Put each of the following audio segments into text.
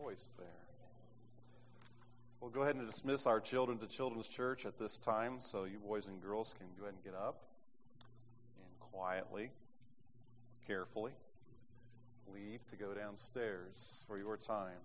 choice there. We'll go ahead and dismiss our children to Children's Church at this time, so you boys and girls can go ahead and get up and quietly, carefully leave to go downstairs for your time.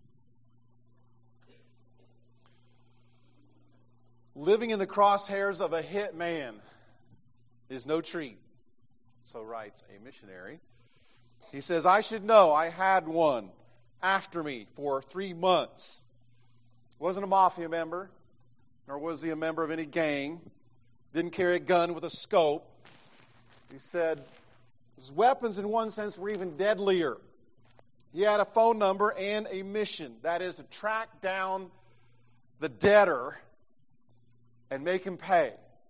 Living in the crosshairs of a hit man is no treat, so writes a missionary. He says, I should know I had one after me for 3 months. Wasn't a mafia member, nor was he a member of any gang. Didn't carry a gun with a scope. He said his weapons in one sense were even deadlier. He had a phone number and a mission. That is to track down the debtor and make him pay.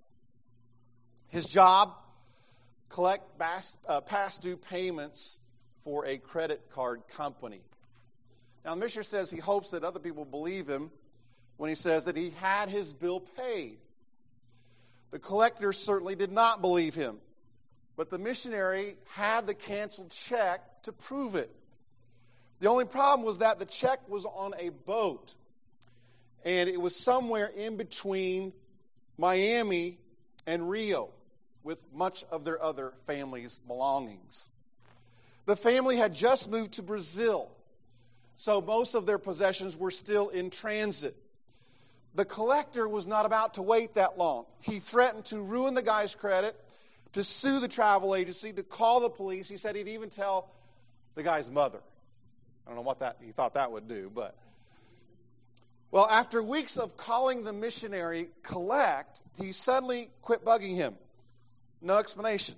His job, collect past due payments for a credit card company. Now, the missionary says he hopes that other people believe him when he says that he had his bill paid. The collector certainly did not believe him, but the missionary had the canceled check to prove it. The only problem was that the check was on a boat, and it was somewhere in between Miami and Rio, with much of their other family's belongings. The family had just moved to Brazil, so most of their possessions were still in transit. The collector was not about to wait that long. He threatened to ruin the guy's credit, to sue the travel agency, to call the police. He said he'd even tell the guy's mother. I don't know what he thought that would do, but... Well, after weeks of calling the missionary collect, he suddenly quit bugging him. No explanation.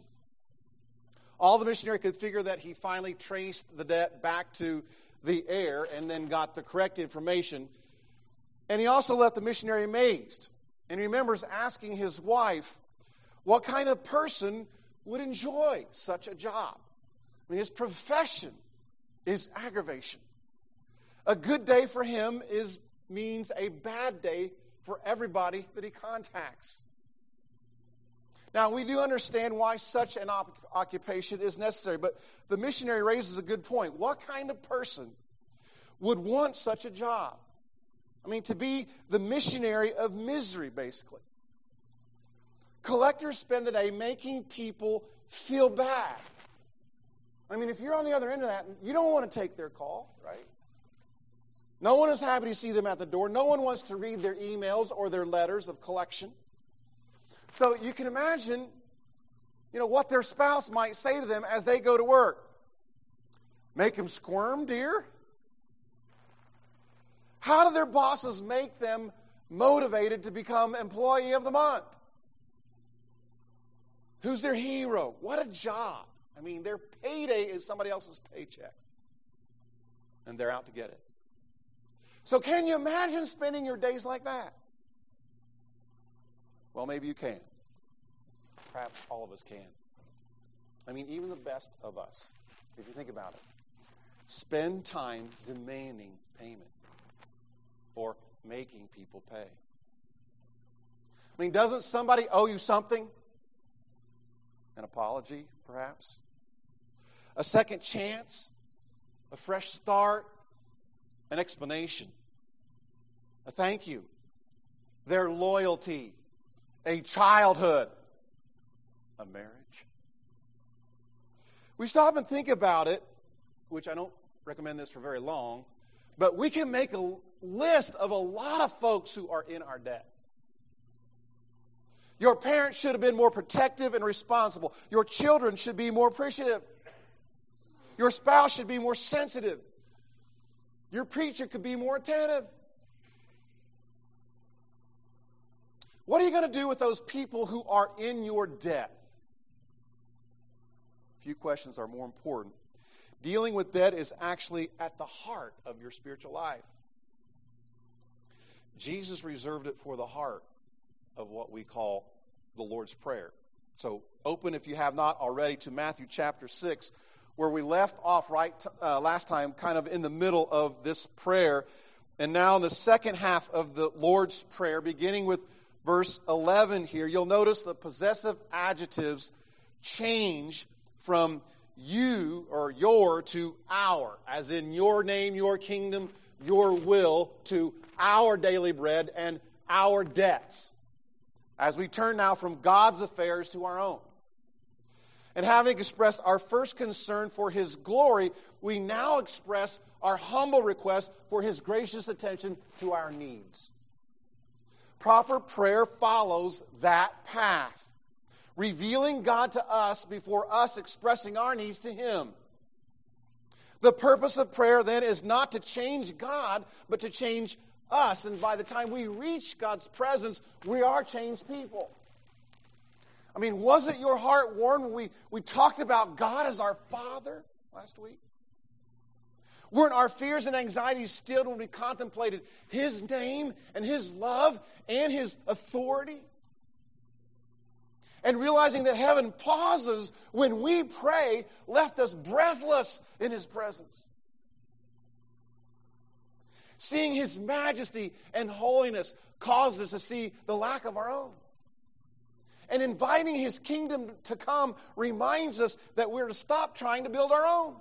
All the missionary could figure that he finally traced the debt back to the heir and then got the correct information. And he also left the missionary amazed. And he remembers asking his wife, what kind of person would enjoy such a job? I mean, his profession is aggravation. A good day for him means a bad day for everybody that he contacts. Now, we do understand why such an occupation is necessary, but the missionary raises a good point. What kind of person would want such a job? I mean, to be the missionary of misery, basically. Collectors spend the day making people feel bad. I mean, if you're on the other end of that, you don't want to take their call, right? No one is happy to see them at the door. No one wants to read their emails or their letters of collection. So you can imagine, what their spouse might say to them as they go to work. Make them squirm, dear? How do their bosses make them motivated to become employee of the month? Who's their hero? What a job. I mean, their payday is somebody else's paycheck. And they're out to get it. So can you imagine spending your days like that? Well, maybe you can. Perhaps all of us can. I mean, even the best of us, if you think about it, spend time demanding payment or making people pay. I mean, doesn't somebody owe you something? An apology, perhaps? A second chance? A fresh start? An explanation? A thank you? Their loyalty? A childhood? A marriage? We stop and think about it, which I don't recommend this for very long, but we can make a list of a lot of folks who are in our debt. Your parents should have been more protective and responsible. Your children should be more appreciative. Your spouse should be more sensitive. Your preacher could be more attentive. What are you going to do with those people who are in your debt? A few questions are more important. Dealing with debt is actually at the heart of your spiritual life. Jesus reserved it for the heart of what we call the Lord's Prayer. So open, if you have not already, to Matthew chapter 6, where we left off last time, kind of in the middle of this prayer. And now in the second half of the Lord's Prayer, beginning with verse 11 here, you'll notice the possessive adjectives change from you or your to our, as in your name, your kingdom, your will to our daily bread and our debts, as we turn now from God's affairs to our own. And having expressed our first concern for His glory, we now express our humble request for His gracious attention to our needs. Proper prayer follows that path, revealing God to us before us expressing our needs to Him. The purpose of prayer then is not to change God, but to change us. And by the time we reach God's presence, we are changed people. I mean, wasn't your heart warmed when we talked about God as our Father last week? Weren't our fears and anxieties stilled when we contemplated His name and His love and His authority? And realizing that heaven pauses when we pray left us breathless in His presence. Seeing His majesty and holiness caused us to see the lack of our own. And inviting His kingdom to come reminds us that we're to stop trying to build our own.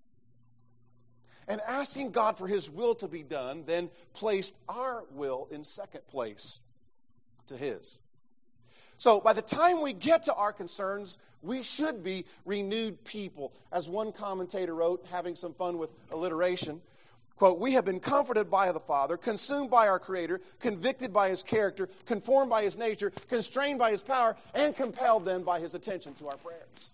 And asking God for His will to be done then placed our will in second place to His. So by the time we get to our concerns, we should be renewed people. As one commentator wrote, having some fun with alliteration, quote, "We have been comforted by the Father, consumed by our Creator, convicted by His character, conformed by His nature, constrained by His power, and compelled then by His attention to our prayers."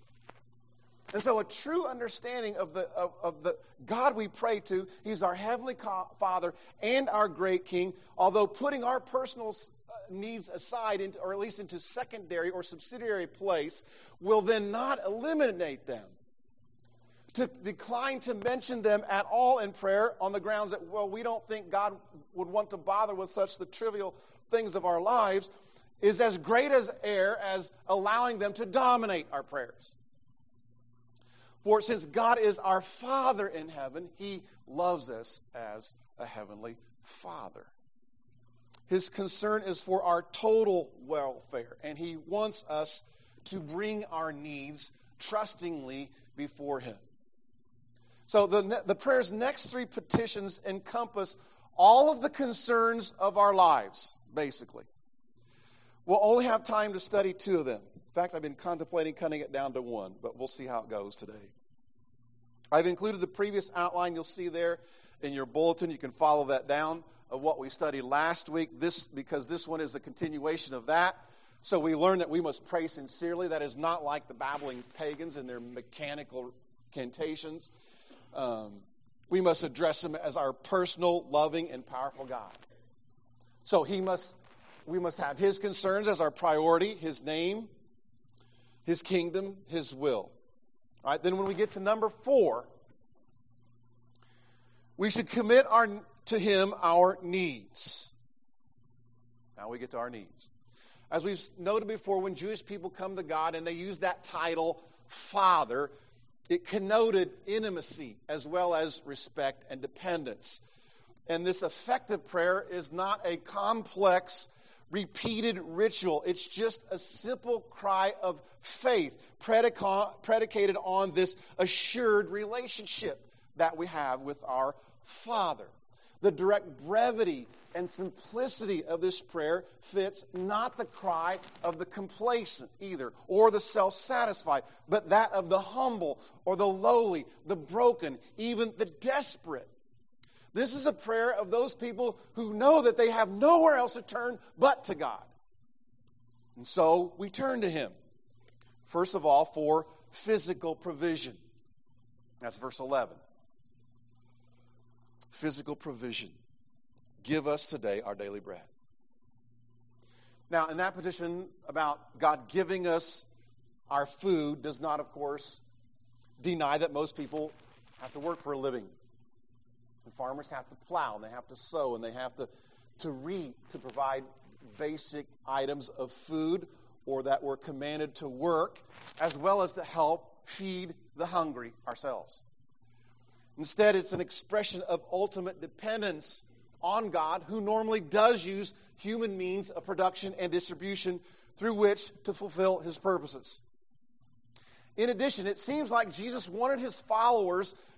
And so a true understanding of the God we pray to, He's our Heavenly Father and our great King, although putting our personal needs aside, or at least into secondary or subsidiary place, will then not eliminate them. To decline to mention them at all in prayer on the grounds that, well, we don't think God would want to bother with such the trivial things of our lives, is as great as error as allowing them to dominate our prayers. For since God is our Father in heaven, He loves us as a heavenly Father. His concern is for our total welfare, and He wants us to bring our needs trustingly before Him. So the prayer's next three petitions encompass all of the concerns of our lives, basically. We'll only have time to study two of them. In fact, I've been contemplating cutting it down to one, but we'll see how it goes today. I've included the previous outline you'll see there in your bulletin. You can follow that down of what we studied last week, because this one is a continuation of that. So we learned that we must pray sincerely. That is not like the babbling pagans and their mechanical cantations. We must address Him as our personal, loving, and powerful God. So we must have His concerns as our priority, His name, His kingdom, His will. All right, then when we get to number 4, we should commit to Him our needs. Now we get to our needs. As we've noted before, when Jewish people come to God and they use that title, Father, it connoted intimacy as well as respect and dependence. And this effective prayer is not a complex, repeated ritual. It's just a simple cry of faith predicated on this assured relationship that we have with our Father. The direct brevity and simplicity of this prayer fits not the cry of the complacent either, or the self-satisfied, but that of the humble or the lowly, the broken, even the desperate. This is a prayer of those people who know that they have nowhere else to turn but to God. And so we turn to Him. First of all, for physical provision. That's verse 11. Physical provision. Give us today our daily bread. Now, in that petition about God giving us our food does not, of course, deny that most people have to work for a living. And farmers have to plow, and they have to sow, and they have to reap to provide basic items of food, or that we're commanded to work, as well as to help feed the hungry ourselves. Instead, it's an expression of ultimate dependence on God, who normally does use human means of production and distribution through which to fulfill His purposes. In addition, it seems like Jesus wanted His followers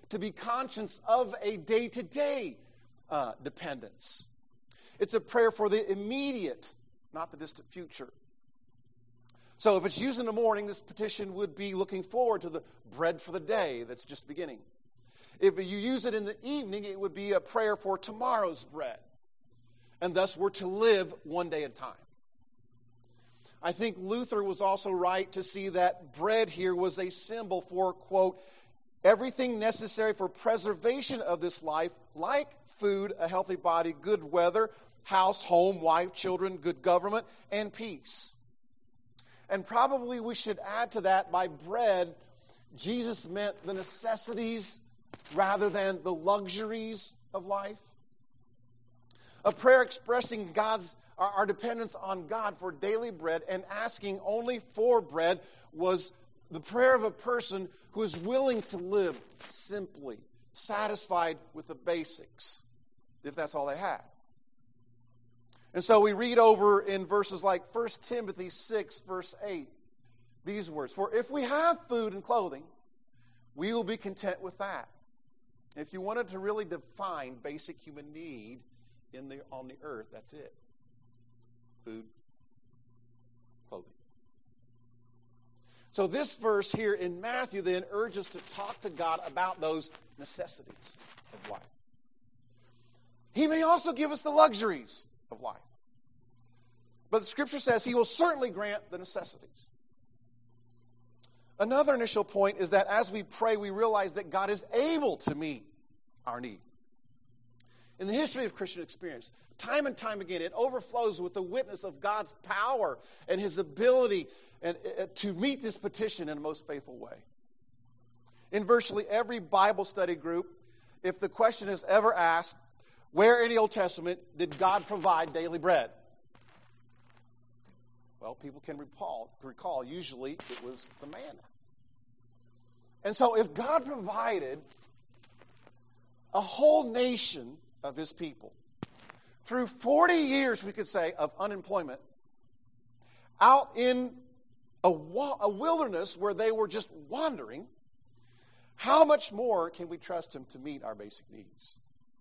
to be conscious of a day-to-day dependence. It's a prayer for the immediate, not the distant future. So if it's used in the morning, this petition would be looking forward to the bread for the day that's just beginning. If you use it in the evening, it would be a prayer for tomorrow's bread. And thus we're to live one day at a time. I think Luther was also right to see that bread here was a symbol for, quote, everything necessary for preservation of this life, like food, a healthy body, good weather, house, home, wife, children, good government, and peace. And probably we should add to that, by bread, Jesus meant the necessities rather than the luxuries of life. A prayer expressing our dependence on God for daily bread and asking only for bread was the prayer of a person who is willing to live simply, satisfied with the basics, if that's all they had. And so we read over in verses like 1 Timothy 6, verse 8, these words, "For if we have food and clothing, we will be content with that." If you wanted to really define basic human need on the earth, that's it. Food, clothing. So this verse here in Matthew then urges us to talk to God about those necessities of life. He may also give us the luxuries of life. But the Scripture says He will certainly grant the necessities. Another initial point is that as we pray, we realize that God is able to meet our need. In the history of Christian experience, time and time again, it overflows with the witness of God's power and His ability to meet this petition in the most faithful way. In virtually every Bible study group, if the question is ever asked, where in the Old Testament did God provide daily bread? Well, people can recall usually it was the manna. And so if God provided a whole nation of His people through 40 years, we could say, of unemployment, out in a wilderness where they were just wandering, how much more can we trust Him to meet our basic needs?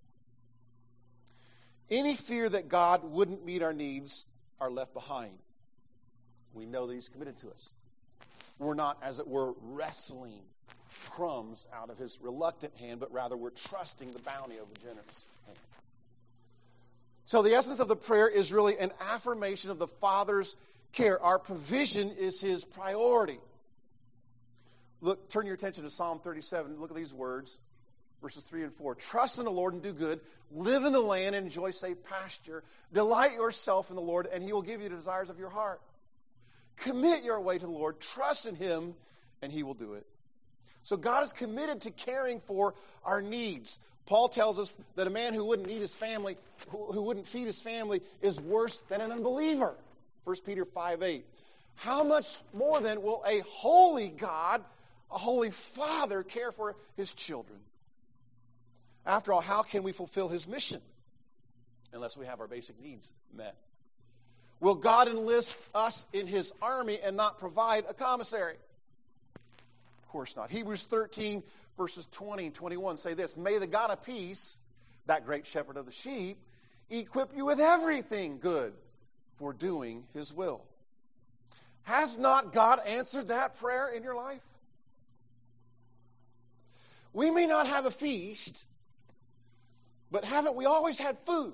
Any fear that God wouldn't meet our needs are left behind. We know that He's committed to us. We're not, as it were, wrestling crumbs out of His reluctant hand, but rather we're trusting the bounty of the generous hand. So the essence of the prayer is really an affirmation of the Father's care. Our provision is His priority. Look, turn your attention to Psalm 37. Look at these words, verses 3 and 4. "Trust in the Lord and do good. Live in the land and enjoy safe pasture. Delight yourself in the Lord, and He will give you the desires of your heart. Commit your way to the Lord. Trust in Him, and He will do it." So God is committed to caring for our needs. Paul tells us that a man who wouldn't feed his family, is worse than an unbeliever. 1 Peter 5:8. How much more then will a holy God, a holy Father, care for His children? After all, how can we fulfill His mission unless we have our basic needs met? Will God enlist us in His army and not provide a commissary? Of course not. Hebrews 13, verses 20 and 21 say this: "May the God of peace, that great shepherd of the sheep, equip you with everything good for doing His will." Has not God answered that prayer in your life? We may not have a feast, but haven't we always had food?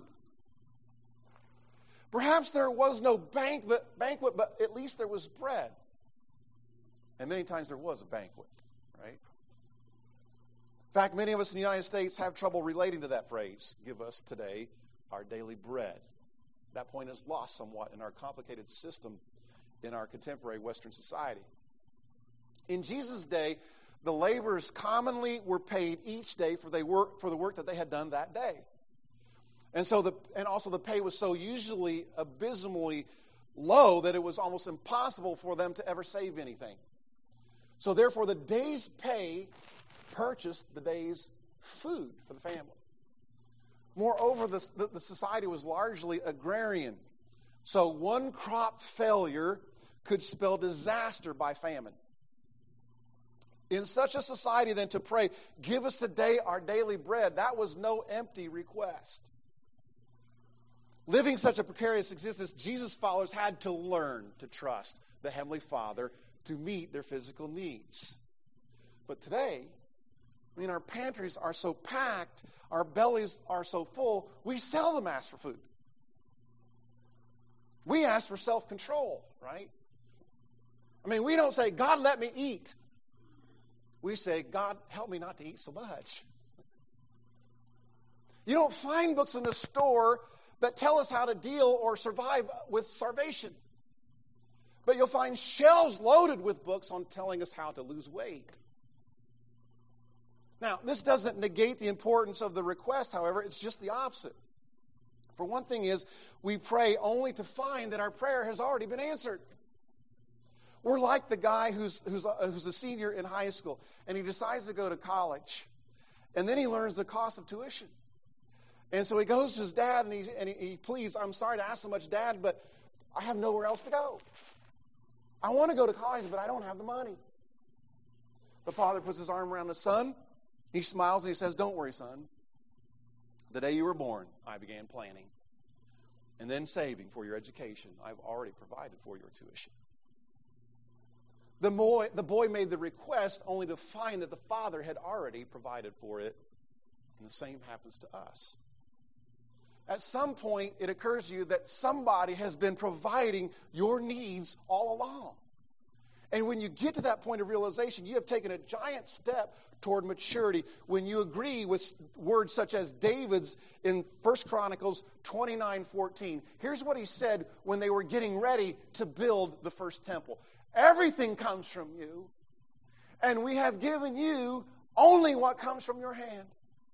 Perhaps there was no banquet, but at least there was bread. And many times there was a banquet, right? In fact, many of us in the United States have trouble relating to that phrase, "Give us today our daily bread." That point is lost somewhat in our complicated system in our contemporary Western society. In Jesus' day, the laborers commonly were paid each day for the work that they had done that day. And also the pay was so usually abysmally low that it was almost impossible for them to ever save anything. So therefore, the day's pay purchased the day's food for the family. Moreover, the society was largely agrarian. So one crop failure could spell disaster by famine. In such a society, then, to pray, give us today our daily bread, that was no empty request. Living such a precarious existence, Jesus' followers had to learn to trust the Heavenly Father to meet their physical needs. But today, our pantries are so packed, our bellies are so full, we seldom ask for food. We ask for self-control, right? We don't say, God, let me eat. We say, God, help me not to eat so much. You don't find books in the store that tell us how to deal or survive with starvation. But you'll find shelves loaded with books on telling us how to lose weight. Now, this doesn't negate the importance of the request, however, it's just the opposite. For one thing is, we pray only to find that our prayer has already been answered. We're like the guy who's a senior in high school, and he decides to go to college, and then he learns the cost of tuition. And so he goes to his dad, and he pleads, I'm sorry to ask so much, Dad, but I have nowhere else to go. I want to go to college, but I don't have the money. The father puts his arm around his son. He smiles and he says, don't worry, son. The day you were born, I began planning and then saving for your education. I've already provided for your tuition. The boy made the request only to find that the father had already provided for it. And the same happens to us. At some point, it occurs to you that somebody has been providing your needs all along. And when you get to that point of realization, you have taken a giant step toward maturity when you agree with words such as David's in 1 Chronicles 29:14. Here's what he said when they were getting ready to build the first temple. Everything comes from you, and we have given you only what comes from your hand.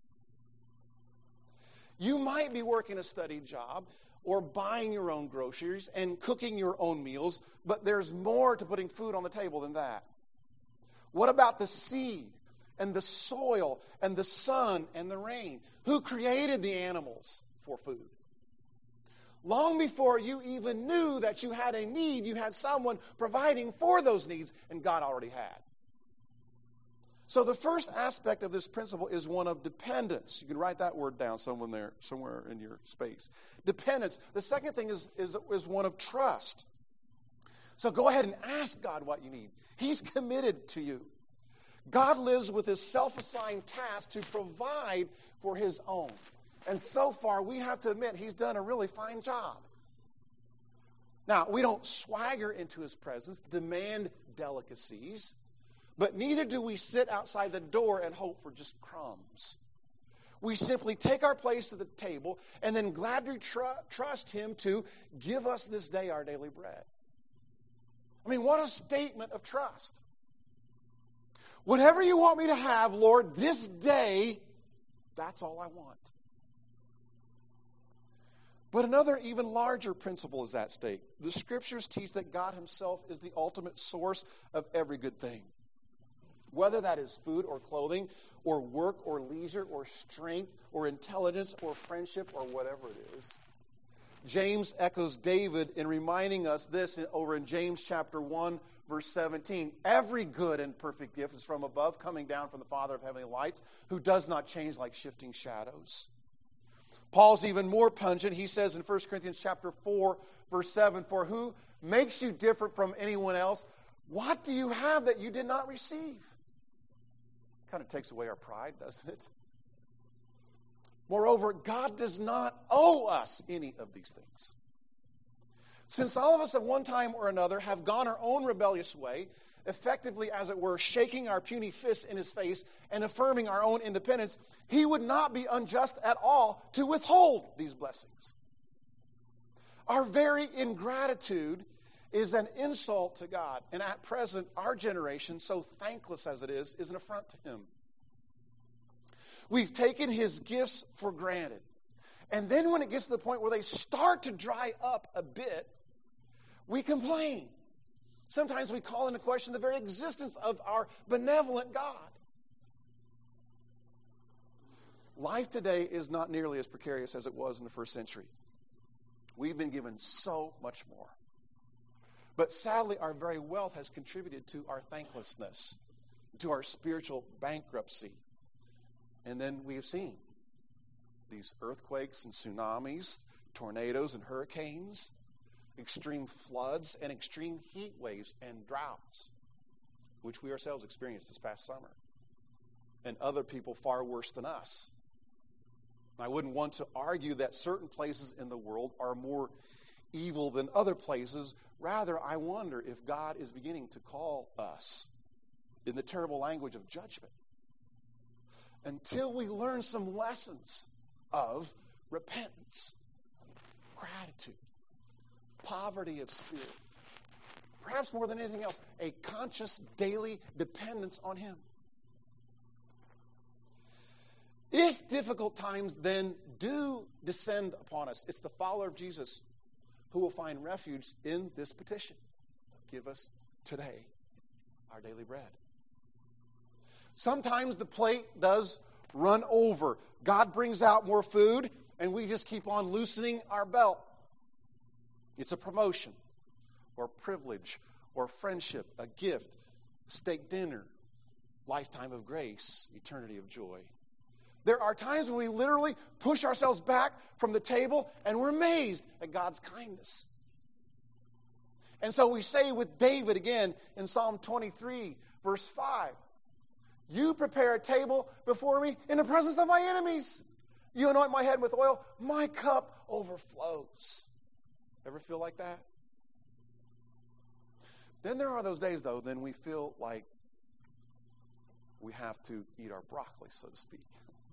You might be working a steady job or buying your own groceries and cooking your own meals, but there's more to putting food on the table than that. What about the seed and the soil and the sun and the rain? Who created the animals for food? Long before you even knew that you had a need, you had someone providing for those needs, and God already had. So the first aspect of this principle is one of dependence. You can write that word down somewhere in your space. Dependence. The second thing is one of trust. So go ahead and ask God what you need. He's committed to you. God lives with his self-assigned task to provide for his own. And so far, we have to admit, he's done a really fine job. Now, we don't swagger into his presence, demand delicacies, but neither do we sit outside the door and hope for just crumbs. We simply take our place at the table and then gladly trust him to give us this day our daily bread. What a statement of trust. Whatever you want me to have, Lord, this day, that's all I want. But another even larger principle is at stake. The scriptures teach that God himself is the ultimate source of every good thing. Whether that is food or clothing or work or leisure or strength or intelligence or friendship or whatever it is. James echoes David in reminding us this over in James chapter 1, verse 17. Every good and perfect gift is from above, coming down from the Father of heavenly lights, who does not change like shifting shadows. Paul's even more pungent. He says in 1 Corinthians chapter 4, verse 7, for who makes you different from anyone else? What do you have that you did not receive? Kind of takes away our pride, doesn't it? Moreover, God does not owe us any of these things. Since all of us at one time or another have gone our own rebellious way, effectively, as it were, shaking our puny fists in his face and affirming our own independence, he would not be unjust at all to withhold these blessings. Our very ingratitude is an insult to God, and at present, our generation, so thankless as it is an affront to him. We've taken his gifts for granted. And then when it gets to the point where they start to dry up a bit, we complain. Sometimes we call into question the very existence of our benevolent God. Life today is not nearly as precarious as it was in the first century. We've been given so much more. But sadly, our very wealth has contributed to our thanklessness. to our spiritual bankruptcy. And then we have seen these earthquakes and tsunamis, tornadoes and hurricanes, extreme floods and extreme heat waves and droughts, which we ourselves experienced this past summer, and other people far worse than us. I wouldn't want to argue that certain places in the world are more evil than other places. Rather, I wonder if God is beginning to call us in the terrible language of judgment until we learn some lessons of repentance, gratitude, poverty of spirit, perhaps more than anything else, a conscious daily dependence on Him. If difficult times then do descend upon us, it's the follower of Jesus who will find refuge in this petition. Give us today our daily bread. Sometimes the plate does run over. God brings out more food, and we just keep on loosening our belt. It's a promotion, or privilege, or friendship, a gift, steak dinner, lifetime of grace, eternity of joy. There are times when we literally push ourselves back from the table and we're amazed at God's kindness. And so we say with David again in Psalm 23, verse 5, you prepare a table before me in the presence of my enemies. You anoint my head with oil. My cup overflows. Ever feel like that? Then there are those days, though, then we feel like we have to eat our broccoli, so to speak.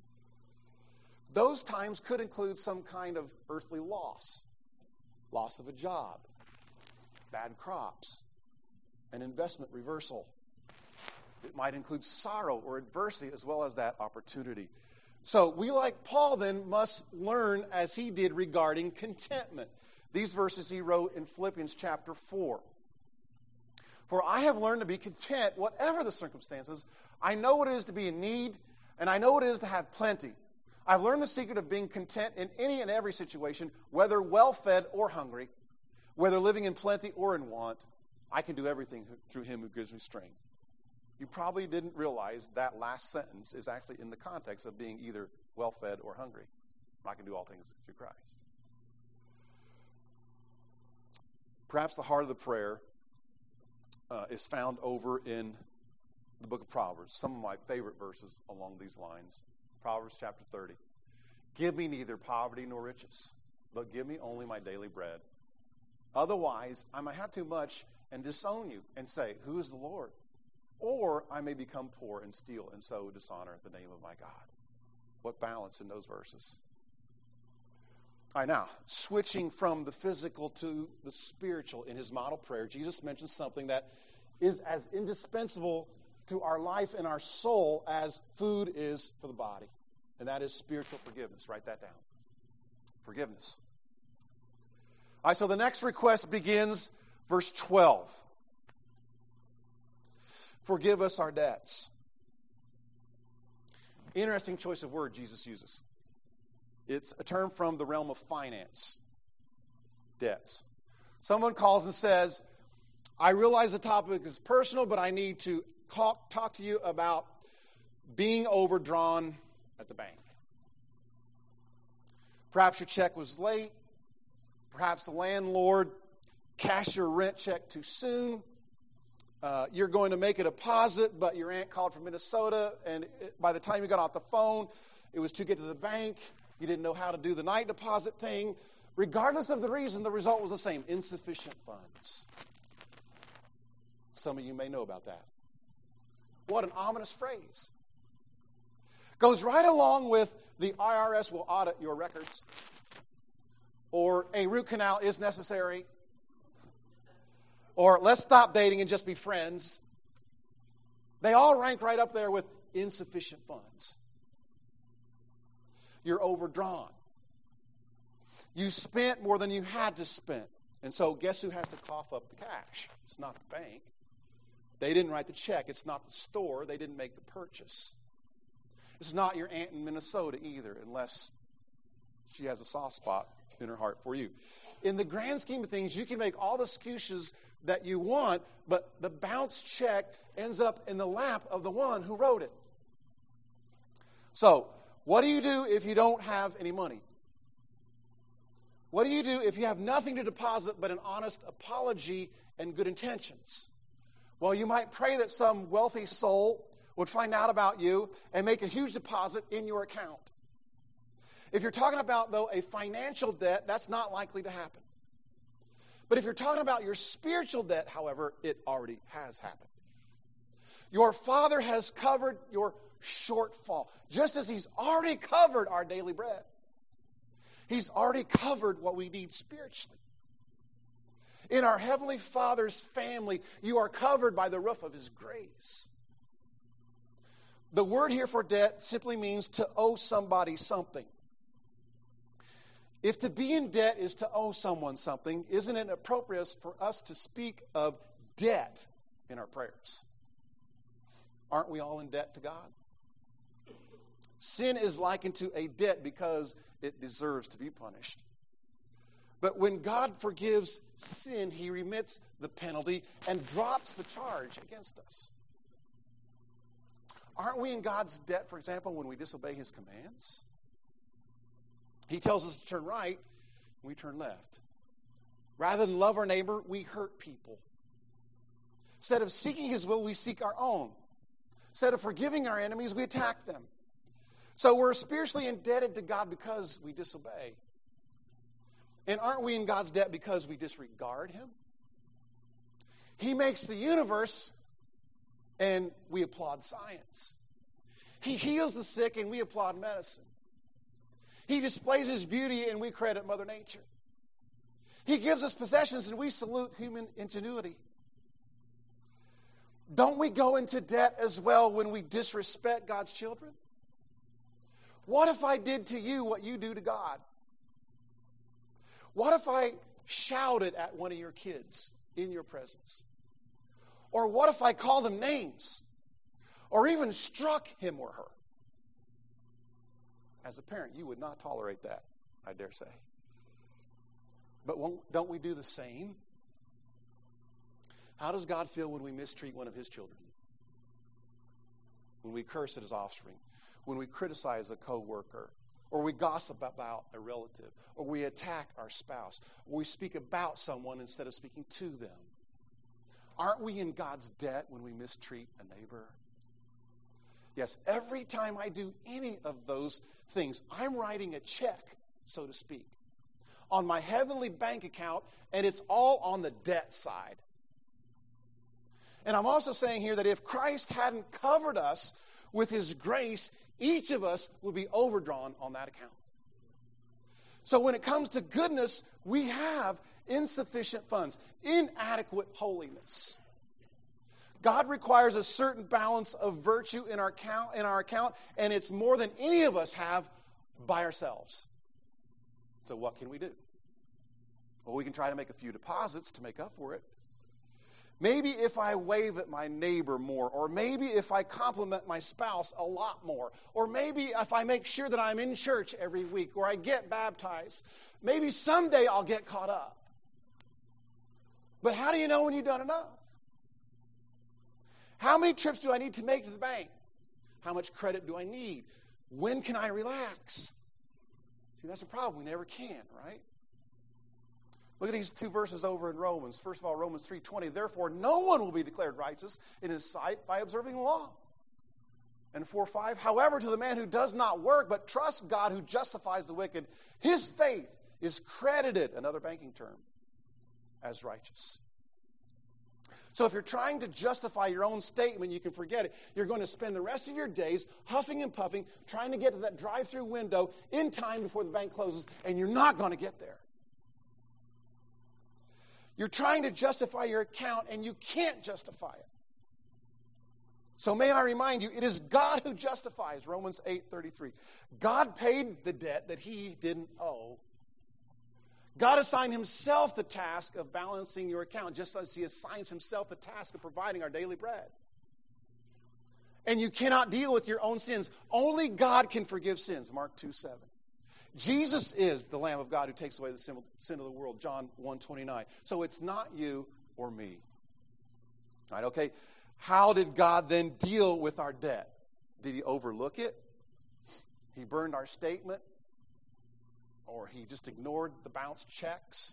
Those times could include some kind of earthly loss of a job, bad crops, an investment reversal. It might include sorrow or adversity as well as that opportunity. So we, like Paul, then, must learn as he did regarding contentment. These verses he wrote in Philippians chapter 4. For I have learned to be content, whatever the circumstances. I know what it is to be in need, and I know what it is to have plenty. I've learned the secret of being content in any and every situation, whether well-fed or hungry, whether living in plenty or in want. I can do everything through Him who gives me strength. You probably didn't realize that last sentence is actually in the context of being either well-fed or hungry. I can do all things through Christ. Perhaps the heart of the prayer is found over in the book of Proverbs. Some of my favorite verses along these lines. Proverbs chapter 30. Give me neither poverty nor riches, but give me only my daily bread. Otherwise, I might have too much and disown you and say, who is the Lord? Or I may become poor and steal and so dishonor the name of my God. What balance in those verses. All right, now, switching from the physical to the spiritual in his model prayer, Jesus mentions something that is as indispensable to our life and our soul as food is for the body. And that is spiritual forgiveness. Write that down. Forgiveness. All right, so the next request begins verse 12. Forgive us our debts. Interesting choice of word Jesus uses. It's a term from the realm of finance. Debts. Someone calls and says, I realize the topic is personal, but I need to talk to you about being overdrawn at the bank. Perhaps your check was late. Perhaps the landlord cashed your rent check too soon. You're going to make a deposit, but your aunt called from Minnesota, and by the time you got off the phone, it was to get to the bank. You didn't know how to do the night deposit thing. Regardless of the reason, the result was the same: insufficient funds. Some of you may know about that. What an ominous phrase. Goes right along with the IRS will audit your records, or a root canal is necessary, or let's stop dating and just be friends. They all rank right up there with insufficient funds. You're overdrawn. You spent more than you had to spend. And so guess who has to cough up the cash? It's not the bank. They didn't write the check. It's not the store. They didn't make the purchase. It's not your aunt in Minnesota either, unless she has a soft spot in her heart for you. In the grand scheme of things, you can make all the excuses that you want, but the bounced check ends up in the lap of the one who wrote it. So, what do you do if you don't have any money? What do you do if you have nothing to deposit but an honest apology and good intentions? Well, you might pray that some wealthy soul would find out about you and make a huge deposit in your account. If you're talking about, though, a financial debt, that's not likely to happen. But if you're talking about your spiritual debt, however, it already has happened. Your Father has covered your shortfall, just as He's already covered our daily bread. He's already covered what we need spiritually. In our Heavenly Father's family, you are covered by the roof of His grace. The word here for debt simply means to owe somebody something. If to be in debt is to owe someone something, isn't it appropriate for us to speak of debt in our prayers? Aren't we all in debt to God? Sin is likened to a debt because it deserves to be punished. But when God forgives sin, He remits the penalty and drops the charge against us. Aren't we in God's debt, for example, when we disobey His commands? He tells us to turn right, we turn left. Rather than love our neighbor, we hurt people. Instead of seeking His will, we seek our own. Instead of forgiving our enemies, we attack them. So we're spiritually indebted to God because we disobey. And aren't we in God's debt because we disregard Him? He makes the universe, and we applaud science. He heals the sick, and we applaud medicine. He displays His beauty, and we credit Mother Nature. He gives us possessions, and we salute human ingenuity. Don't we go into debt as well when we disrespect God's children? What if I did to you what you do to God? What if I shouted at one of your kids in your presence? Or what if I called them names? Or even struck him or her? As a parent, you would not tolerate that, I dare say. But don't we do the same? How does God feel when we mistreat one of His children? When we curse at His offspring? When we criticize a coworker? Or we gossip about a relative? Or we attack our spouse? Or we speak about someone instead of speaking to them? Aren't we in God's debt when we mistreat a neighbor? Yes, every time I do any of those things, I'm writing a check, so to speak, on my heavenly bank account, and it's all on the debt side. And I'm also saying here that if Christ hadn't covered us with His grace, each of us would be overdrawn on that account. So when it comes to goodness, we have insufficient funds, inadequate holiness. God requires a certain balance of virtue in our account, and it's more than any of us have by ourselves. So what can we do? Well, we can try to make a few deposits to make up for it. Maybe if I wave at my neighbor more, or maybe if I compliment my spouse a lot more, or maybe if I make sure that I'm in church every week, or I get baptized, maybe someday I'll get caught up. But how do you know when you've done enough? How many trips do I need to make to the bank? How much credit do I need? When can I relax? See, that's a problem. We never can, right? Look at these two verses over in Romans. First of all, Romans 3:20. Therefore, no one will be declared righteous in His sight by observing the law. And 4:5. However, to the man who does not work but trusts God who justifies the wicked, his faith is credited, another banking term, as righteous. So if you're trying to justify your own statement, you can forget it. You're going to spend the rest of your days huffing and puffing, trying to get to that drive-through window in time before the bank closes, and you're not going to get there. You're trying to justify your account, and you can't justify it. So may I remind you, it is God who justifies, Romans 8:33. God paid the debt that He didn't owe. God assigned Himself the task of balancing your account, just as He assigns Himself the task of providing our daily bread. And you cannot deal with your own sins. Only God can forgive sins, Mark 2:7. Jesus is the Lamb of God who takes away the sin of the world, John 1:29. So it's not you, or me. Right? Okay. How did God then deal with our debt? Did he overlook it? He burned our statement? Or he just ignored the bounced checks?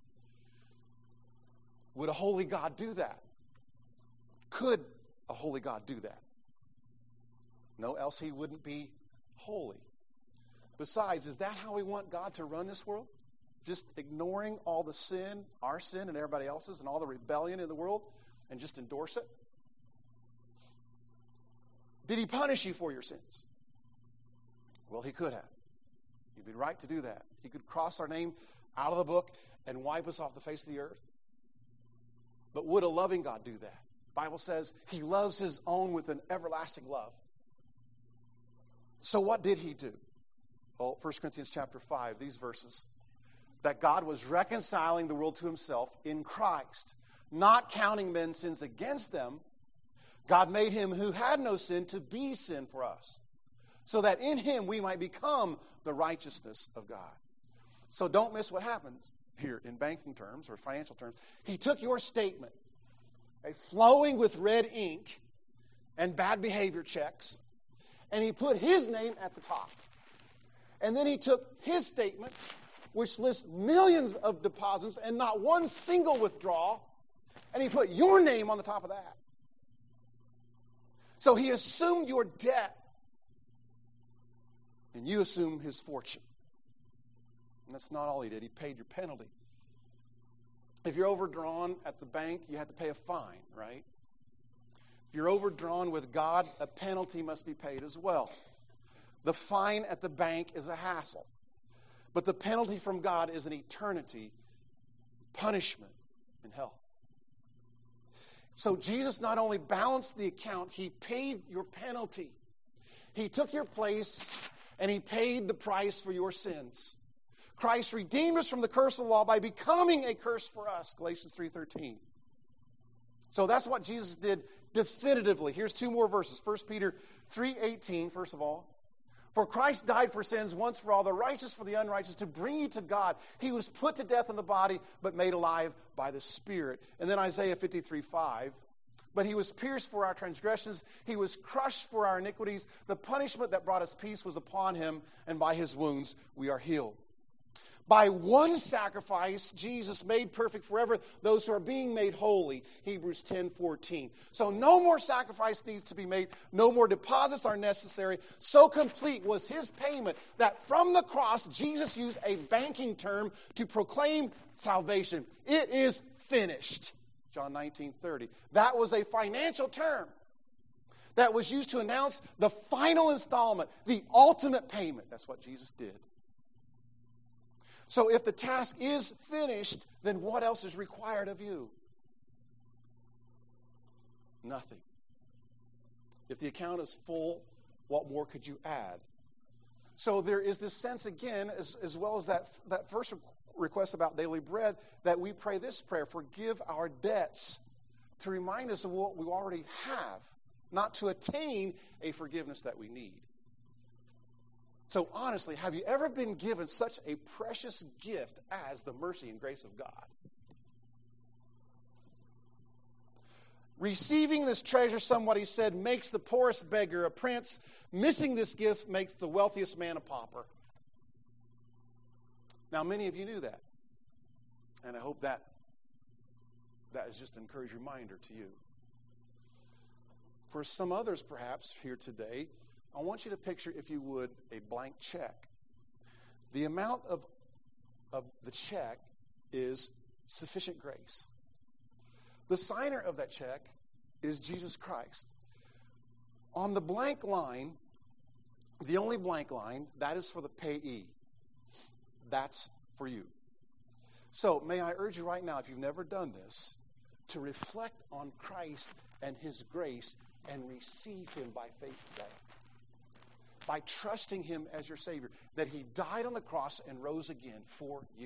Would a holy God do that? Could a holy God do that? No, else he wouldn't be holy. Besides, is that how we want God to run this world? Just ignoring all the sin, our sin and everybody else's, and all the rebellion in the world, and just endorse it? Did he punish you for your sins? Well, he could have. He'd be right to do that. He could cross our name out of the book and wipe us off the face of the earth. But would a loving God do that? The Bible says he loves his own with an everlasting love. So what did he do? Well, 1 Corinthians chapter 5, these verses. That God was reconciling the world to himself in Christ, not counting men's sins against them. God made him who had no sin to be sin for us, so that in him we might become the righteousness of God. So don't miss what happens here in banking terms or financial terms. He took your statement, flowing with red ink and bad behavior checks, and he put his name at the top. And then he took his statement, which lists millions of deposits and not one single withdrawal, and he put your name on the top of that. So he assumed your debt, and you assume his fortune. And that's not all he did. He paid your penalty. If you're overdrawn at the bank, you have to pay a fine, right? If you're overdrawn with God, a penalty must be paid as well. The fine at the bank is a hassle. But the penalty from God is an eternity punishment in hell. So Jesus not only balanced the account, he paid your penalty. He took your place and he paid the price for your sins. Christ redeemed us from the curse of the law by becoming a curse for us, Galatians 3:13. So that's what Jesus did definitively. Here's two more verses. 1 Peter 3:18, first of all. For Christ died for sins once for all, the righteous for the unrighteous, to bring you to God. He was put to death in the body, but made alive by the Spirit. And then Isaiah 53:5. But he was pierced for our transgressions. He was crushed for our iniquities. The punishment that brought us peace was upon him, and by his wounds we are healed. By one sacrifice, Jesus made perfect forever those who are being made holy, Hebrews 10:14. So no more sacrifice needs to be made. No more deposits are necessary. So complete was his payment that from the cross, Jesus used a banking term to proclaim salvation. It is finished, John 19:30. That was a financial term that was used to announce the final installment, the ultimate payment. That's what Jesus did. So if the task is finished, then what else is required of you? Nothing. If the account is full, what more could you add? So there is this sense again, as well as that first request about daily bread, that we pray this prayer: forgive our debts, to remind us of what we already have, not to attain a forgiveness that we need. So honestly, have you ever been given such a precious gift as the mercy and grace of God? Receiving this treasure, somebody said, makes the poorest beggar a prince. Missing this gift makes the wealthiest man a pauper. Now, many of you knew that. And I hope that is just an encouraging reminder to you. For some others, perhaps, here today, I want you to picture, if you would, a blank check. The amount of the check is sufficient grace. The signer of that check is Jesus Christ. On the blank line, the only blank line, that is for the payee. That's for you. So may I urge you right now, if you've never done this, to reflect on Christ and his grace and receive him by faith today. By trusting him as your Savior, that he died on the cross and rose again for you.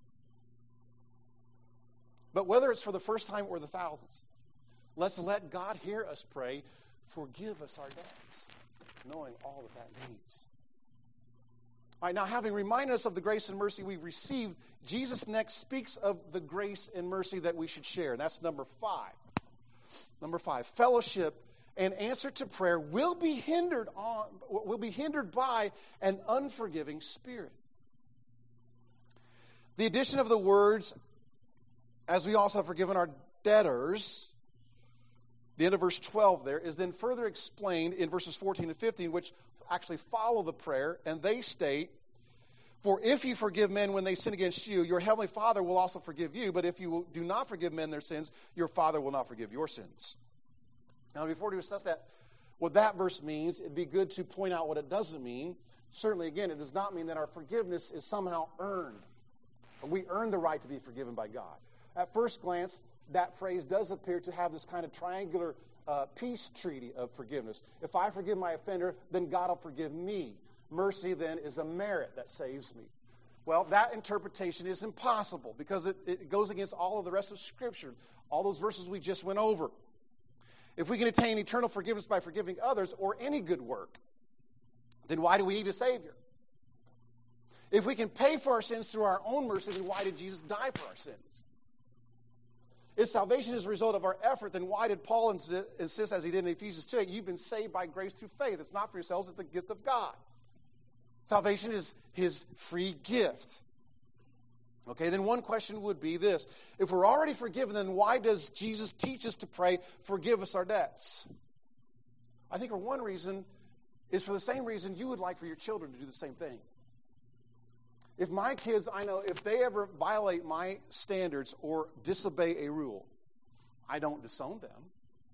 But whether it's for the first time or the thousands, let's let God hear us pray, forgive us our debts, knowing all that means. All right, now having reminded us of the grace and mercy we've received, Jesus next speaks of the grace and mercy that we should share. And that's number 5. Number 5, fellowship and answer to prayer will be hindered by an unforgiving spirit. The addition of the words, as we also have forgiven our debtors, the end of verse 12 there, is then further explained in verses 14 and 15, which actually follow the prayer, and they state, "For if you forgive men when they sin against you, your heavenly Father will also forgive you. But if you do not forgive men their sins, your Father will not forgive your sins." Now, before we discuss that, what that verse means, it'd be good to point out what it doesn't mean. Certainly, again, it does not mean that our forgiveness is somehow earned. We earn the right to be forgiven by God. At first glance, that phrase does appear to have this kind of triangular peace treaty of forgiveness. If I forgive my offender, then God will forgive me. Mercy, then, is a merit that saves me. Well, that interpretation is impossible because it goes against all of the rest of Scripture, all those verses we just went over. If we can attain eternal forgiveness by forgiving others or any good work, then why do we need a Savior? If we can pay for our sins through our own mercy, then why did Jesus die for our sins? If salvation is a result of our effort, then why did Paul insist, as he did in Ephesians 2, you've been saved by grace through faith. It's not for yourselves, it's the gift of God. Salvation is his free gift. Okay, then one question would be this. If we're already forgiven, then why does Jesus teach us to pray, forgive us our debts? I think for one reason is for the same reason you would like for your children to do the same thing. If my kids, I know, if they ever violate my standards or disobey a rule, I don't disown them.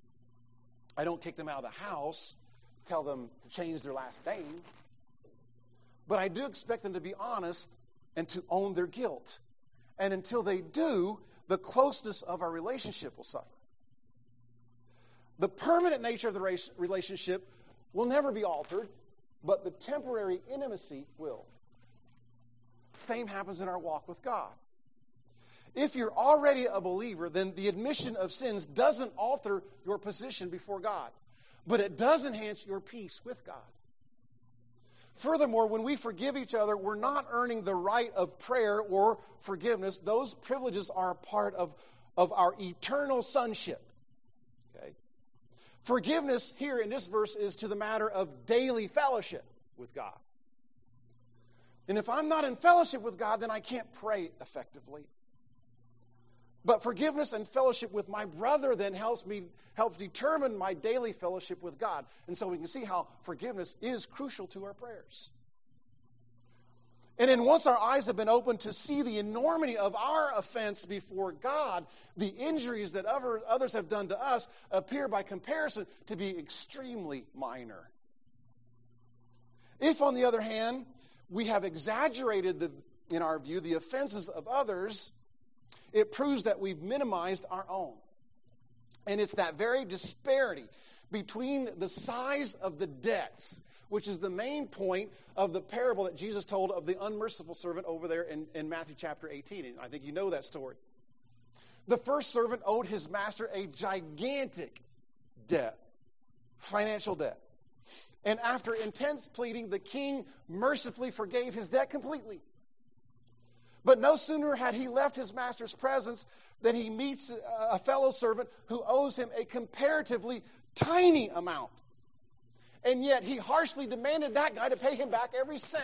I don't kick them out of the house, tell them to change their last name. But I do expect them to be honest and to own their guilt. And until they do, the closeness of our relationship will suffer. The permanent nature of the relationship will never be altered, but the temporary intimacy will. Same happens in our walk with God. If you're already a believer, then the admission of sins doesn't alter your position before God, but it does enhance your peace with God. Furthermore, when we forgive each other, we're not earning the right of prayer or forgiveness. Those privileges are a part of our eternal sonship. Okay? Forgiveness here in this verse is to the matter of daily fellowship with God. And if I'm not in fellowship with God, then I can't pray effectively. But forgiveness and fellowship with my brother then helps determine my daily fellowship with God. And so we can see how forgiveness is crucial to our prayers. And then once our eyes have been opened to see the enormity of our offense before God, the injuries that others have done to us appear by comparison to be extremely minor. If, on the other hand, we have exaggerated, in our view, the offenses of others, it proves that we've minimized our own. And it's that very disparity between the size of the debts, which is the main point of the parable that Jesus told of the unmerciful servant over there in Matthew chapter 18. And I think you know that story. The first servant owed his master a gigantic debt, financial debt. And after intense pleading, the king mercifully forgave his debt completely. But no sooner had he left his master's presence than he meets a fellow servant who owes him a comparatively tiny amount. And yet he harshly demanded that guy to pay him back every cent.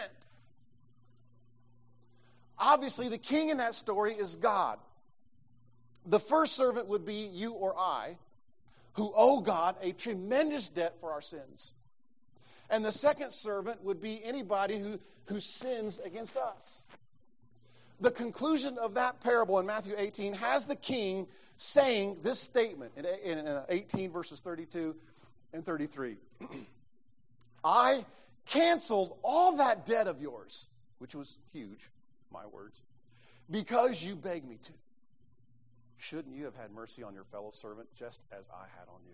Obviously, the king in that story is God. The first servant would be you or I, who owe God a tremendous debt for our sins. And the second servant would be anybody who sins against us. The conclusion of that parable in Matthew 18 has the king saying this statement in 18 verses 32 and 33. I canceled all that debt of yours, which was huge, my words, because you begged me to. Shouldn't you have had mercy on your fellow servant just as I had on you?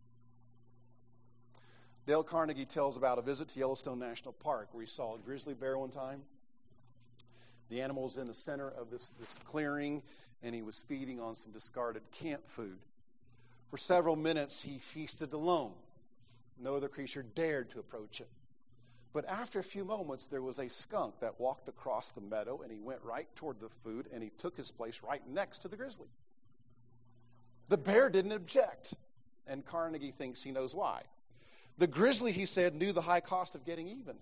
Dale Carnegie tells about a visit to Yellowstone National Park where he saw a grizzly bear one time. The animal was in the center of this clearing, and he was feeding on some discarded camp food. For several minutes, he feasted alone. No other creature dared to approach him. But after a few moments, there was a skunk that walked across the meadow, and he went right toward the food, and he took his place right next to the grizzly. The bear didn't object, and Carnegie thinks he knows why. The grizzly, he said, knew the high cost of getting even.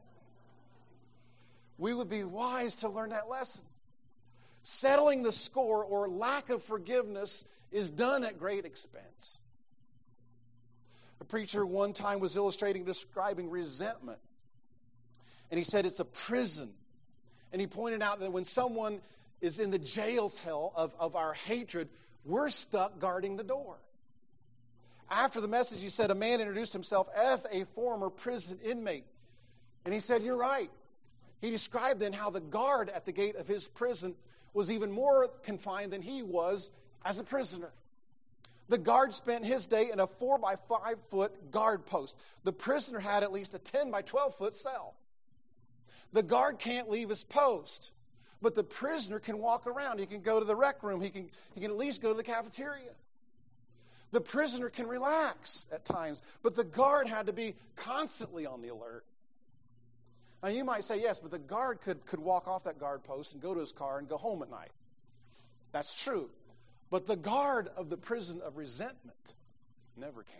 We would be wise to learn that lesson. Settling the score or lack of forgiveness is done at great expense. A preacher one time was describing resentment. And he said it's a prison. And he pointed out that when someone is in the jail cell of our hatred, we're stuck guarding the door. After the message, he said a man introduced himself as a former prison inmate. And he said, you're right. He described then how the guard at the gate of his prison was even more confined than he was as a prisoner. The guard spent his day in a 4 by 5 foot guard post. The prisoner had at least a 10 by 12 foot cell. The guard can't leave his post, but the prisoner can walk around. He can go to the rec room. He can at least go to the cafeteria. The prisoner can relax at times, but the guard had to be constantly on the alert. Now you might say, yes, but the guard could walk off that guard post and go to his car and go home at night. That's true. But the guard of the prison of resentment never can.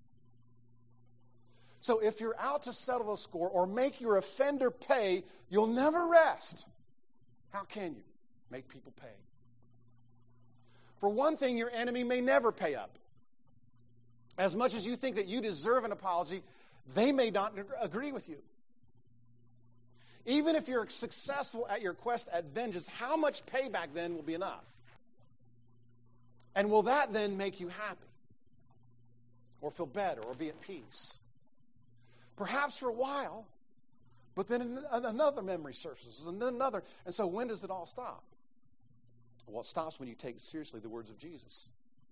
So if you're out to settle a score or make your offender pay, you'll never rest. How can you make people pay? For one thing, your enemy may never pay up. As much as you think that you deserve an apology, they may not agree with you. Even if you're successful at your quest at vengeance, how much payback then will be enough? And will that then make you happy? Or feel better, or be at peace? Perhaps for a while, but then another memory surfaces, and then another. And so when does it all stop? Well, it stops when you take seriously the words of Jesus.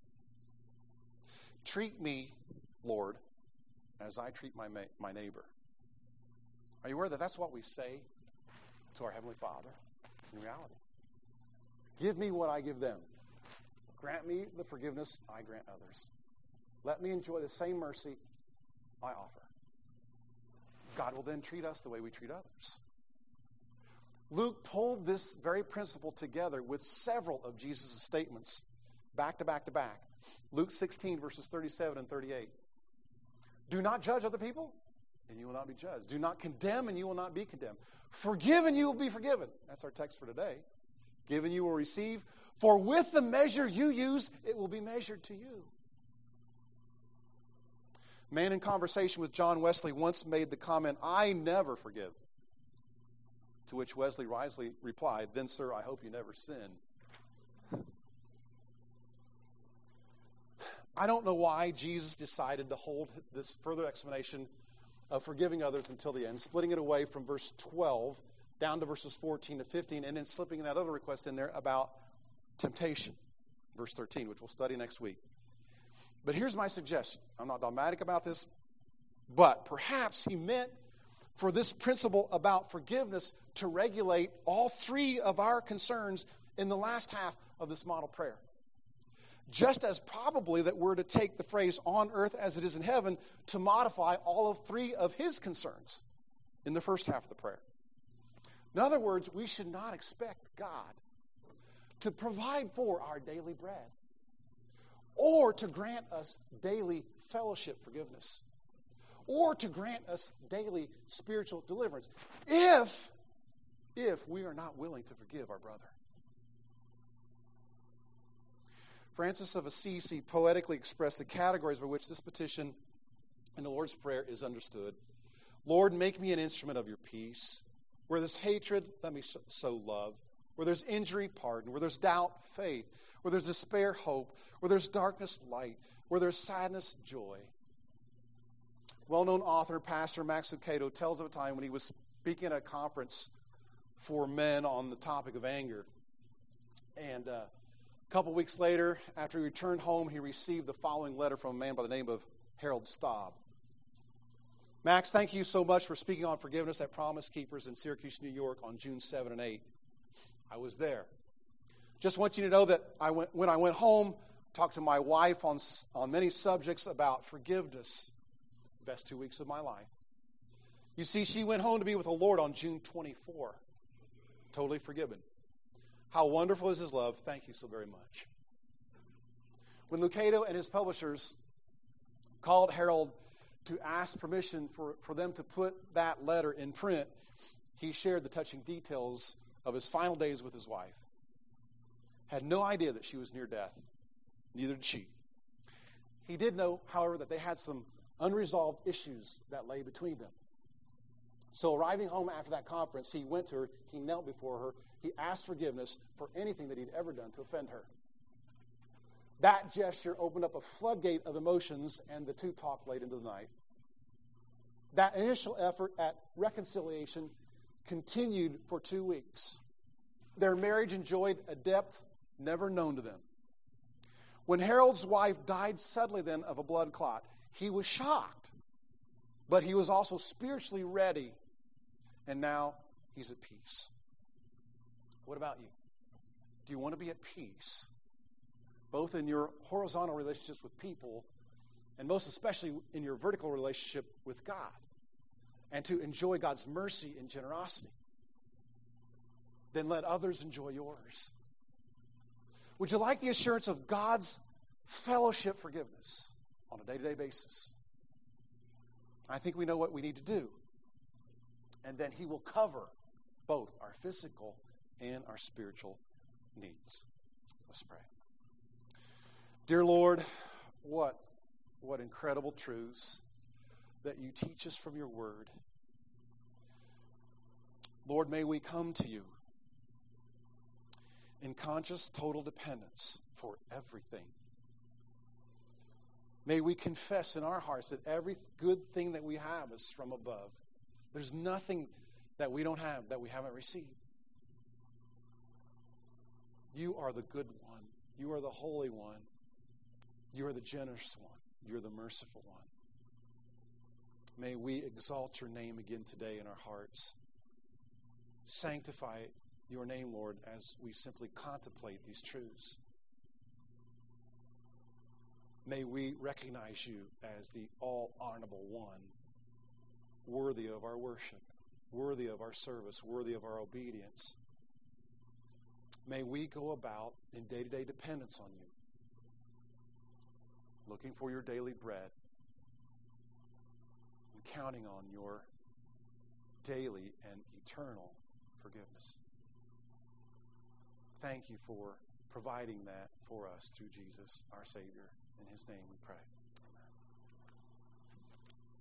Treat me, Lord, as I treat my neighbor. Are you aware that that's what we say to our Heavenly Father in reality? Give me what I give them. Grant me the forgiveness I grant others. Let me enjoy the same mercy I offer. God will then treat us the way we treat others. Luke pulled this very principle together with several of Jesus' statements, back to back to back. Luke 16, verses 37 and 38. Do not judge other people, and you will not be judged. Do not condemn, and you will not be condemned. Forgive, and you will be forgiven. That's our text for today. Give, and you will receive. For with the measure you use, it will be measured to you. A man in conversation with John Wesley once made the comment, I never forgive. To which Wesley wisely replied, then, sir, I hope you never sin. I don't know why Jesus decided to hold this further explanation of forgiving others until the end, splitting it away from verse 12 down to verses 14 to 15, and then slipping that other request in there about temptation, verse 13, which we'll study next week. But here's my suggestion. I'm not dogmatic about this, but perhaps he meant for this principle about forgiveness to regulate all three of our concerns in the last half of this model prayer. Just as probably that we're to take the phrase on earth as it is in heaven to modify all of three of his concerns in the first half of the prayer. In other words, we should not expect God to provide for our daily bread or to grant us daily fellowship forgiveness or to grant us daily spiritual deliverance if we are not willing to forgive our brother. Francis of Assisi poetically expressed the categories by which this petition in the Lord's Prayer is understood. Lord, make me an instrument of your peace. Where there's hatred, let me sow love. Where there's injury, pardon. Where there's doubt, faith. Where there's despair, hope. Where there's darkness, light. Where there's sadness, joy. Well-known author, Pastor Max Lucado tells of a time when he was speaking at a conference for men on the topic of anger. And a couple weeks later, after he returned home, he received the following letter from a man by the name of Harold Staub. Max, thank you so much for speaking on forgiveness at Promise Keepers in Syracuse, New York on June 7 and 8. I was there. Just want you to know that when I went home, talked to my wife on many subjects about forgiveness. Best 2 weeks of my life. You see, she went home to be with the Lord on June 24. Totally forgiven. How wonderful is his love. Thank you so very much. When Lucado and his publishers called Harold to ask permission for them to put that letter in print, he shared the touching details of his final days with his wife. Had no idea that she was near death. Neither did she. He did know, however, that they had some unresolved issues that lay between them. So arriving home after that conference, he went to her, he knelt before her, he asked forgiveness for anything that he'd ever done to offend her. That gesture opened up a floodgate of emotions, and the two talked late into the night. That initial effort at reconciliation continued for 2 weeks. Their marriage enjoyed a depth never known to them. When Harold's wife died suddenly then of a blood clot, he was shocked, but he was also spiritually ready, and now he's at peace. What about you? Do you want to be at peace, both in your horizontal relationships with people and most especially in your vertical relationship with God, and to enjoy God's mercy and generosity? Then let others enjoy yours. Would you like the assurance of God's fellowship forgiveness on a day-to-day basis? I think we know what we need to do. And then he will cover both our physical and our spiritual needs. Let's pray. Dear Lord, what incredible truths that you teach us from your word. Lord, may we come to you in conscious, total dependence for everything. May we confess in our hearts that every good thing that we have is from above. There's nothing that we don't have that we haven't received. You are the good one. You are the holy one. You are the generous one. You are the merciful one. May we exalt your name again today in our hearts. Sanctify your name, Lord, as we simply contemplate these truths. May we recognize you as the all-honorable one, worthy of our worship, worthy of our service, worthy of our obedience. May we go about in day-to-day dependence on you, looking for your daily bread and counting on your daily and eternal forgiveness. Thank you for providing that for us through Jesus, our Savior. In his name we pray.